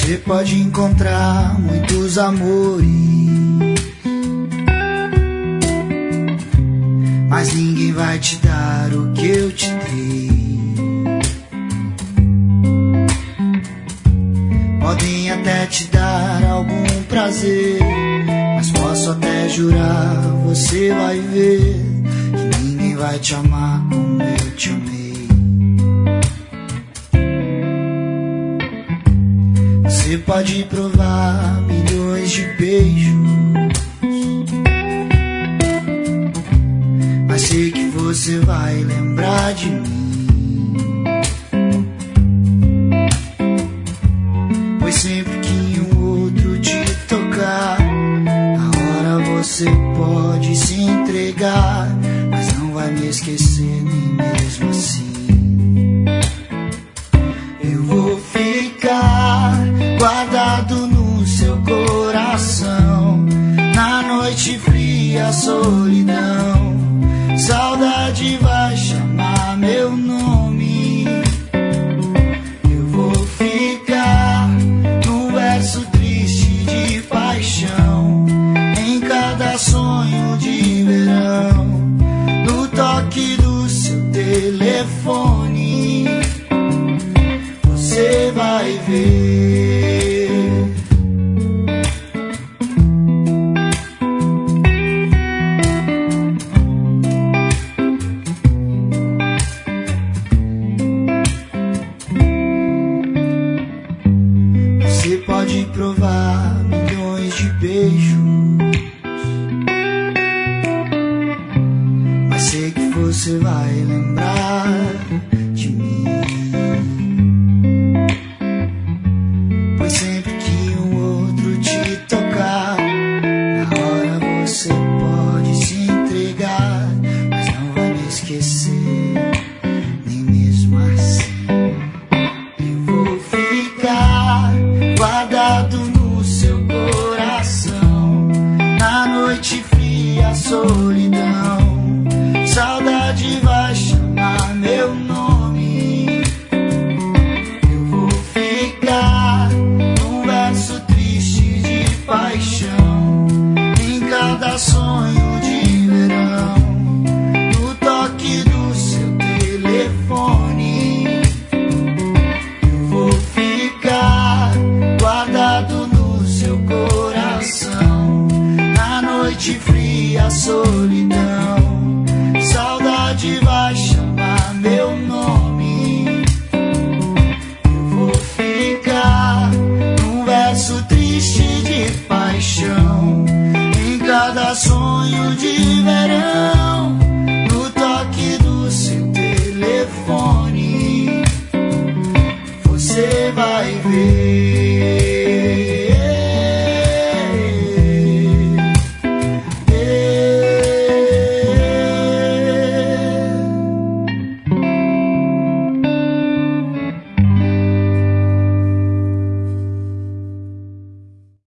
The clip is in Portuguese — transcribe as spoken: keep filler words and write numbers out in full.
Você pode encontrar muitos amores, mas ninguém vai te dar o que eu te dei. Podem até te dar algum prazer, mas posso até jurar, você vai ver que ninguém vai te amar como eu te amei. Você pode provar milhões de beijos, mas sei que você vai lembrar de mim. Pois sempre que um outro te tocar, na hora você pode se entregar, mas não vai me esquecer nem mesmo assim. Eu vou ficar guardado no seu coração, na noite fria, solidão. Saudade vai chamar meu nome. Eu vou ficar no verso triste de paixão, em cada sonho de verão, no toque do seu telefone. Você vai ver. Você pode provar milhões de beijos,